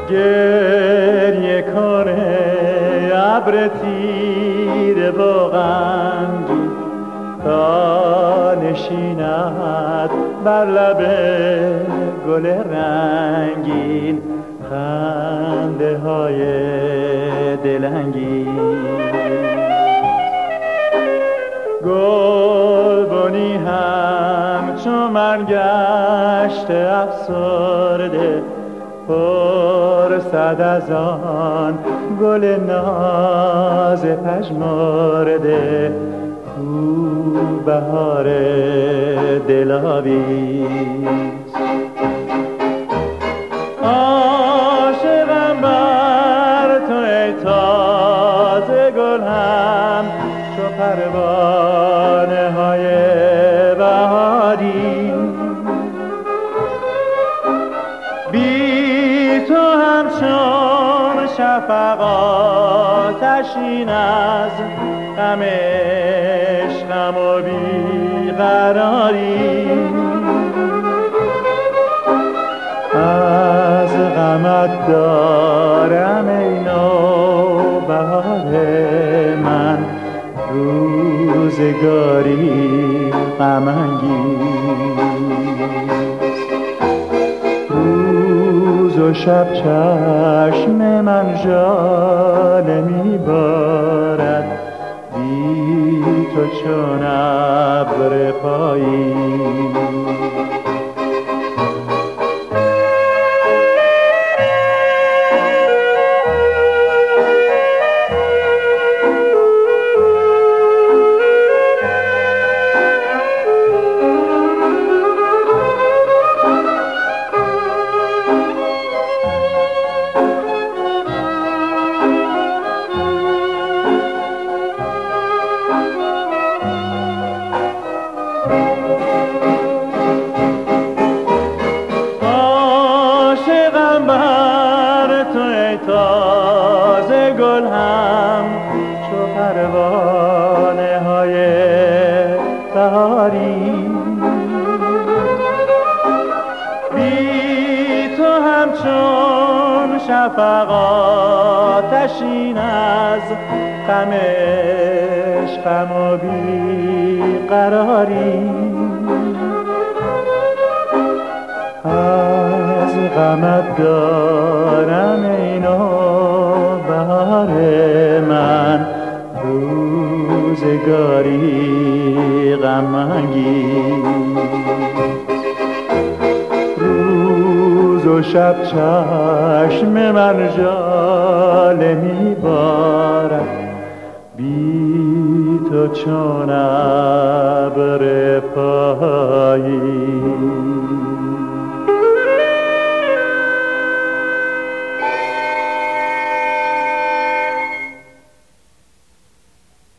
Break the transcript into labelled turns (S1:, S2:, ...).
S1: گریه کنه ابر تیره با غمگین تا نشیند بر لب گل رنگین خنده های دلنگین. گلبنی همچو من گشته افسرده پرسد از آن گل ناز پژمرده کو بهار دلاویز. عاشقم بر تو ای تازه گل هم چو پروانه های بهاری. بی تو همچون شفق آتشین از غم عشقم و بیقراری. از غمت دارم ای نوبهار من روزگاری غم انگیز. روز و شب چشم من ژاله می‌بارد بی تو چون ابر پاییز. تازه گل هم چو پروانه های بهاری. بی تو همچون شفق آتشین از غم عشقم و بیقراری. از غمت دارم ای نوبهار من روزگاری غم انگیز. روز و شب چشم من ژاله می‌بارد بی تو چون